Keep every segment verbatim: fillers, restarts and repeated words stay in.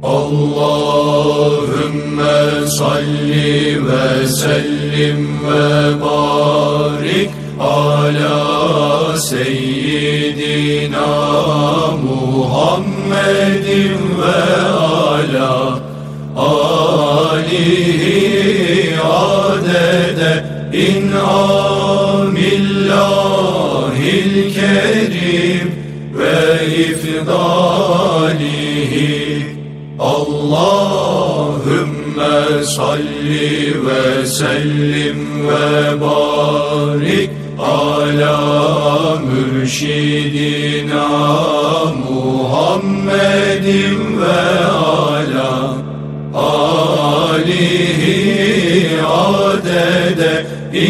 Allahümme salli ve sellim ve barik ala seyyidina Muhammedin ve ala alihi adede in'amillahil kerim ve ifdalihi. Allahümme salli ve sellim ve barik ala mürşidina Muhammedin ve ala alihi adede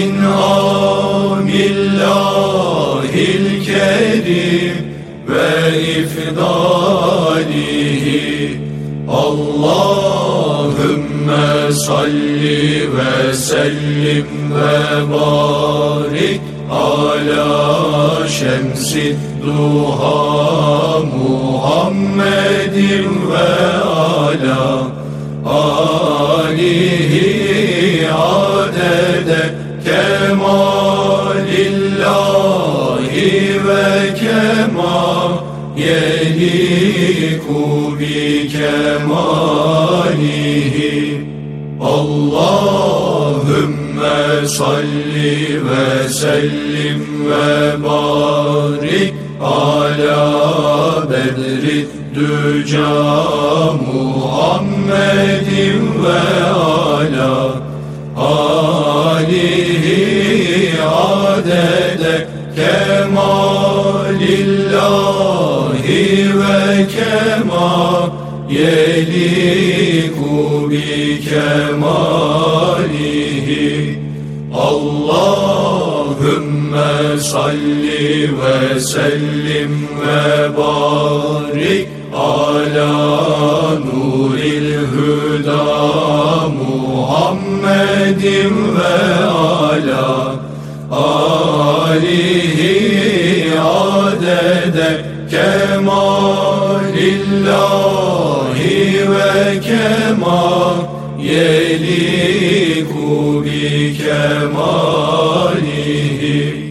in'amillahil kerim ve ifdalihi. Allahümme salli ve sellim ve barik ala şemsid duha Muhammedin ve ala alihi adede kemalillahi ve kemal yeliku bi kemalihi. Allahümme salli ve sellim ve barik ala bedrid düca Muhammedin ve ala alihi adede kemalillahi ve kemal yeliku bi kemalihi. Allahümme salli ve sellim ve barik ala nuril huda Muhammedin ve ala alihi adede kemalillahi ve kemal yeliku bi kemalihi.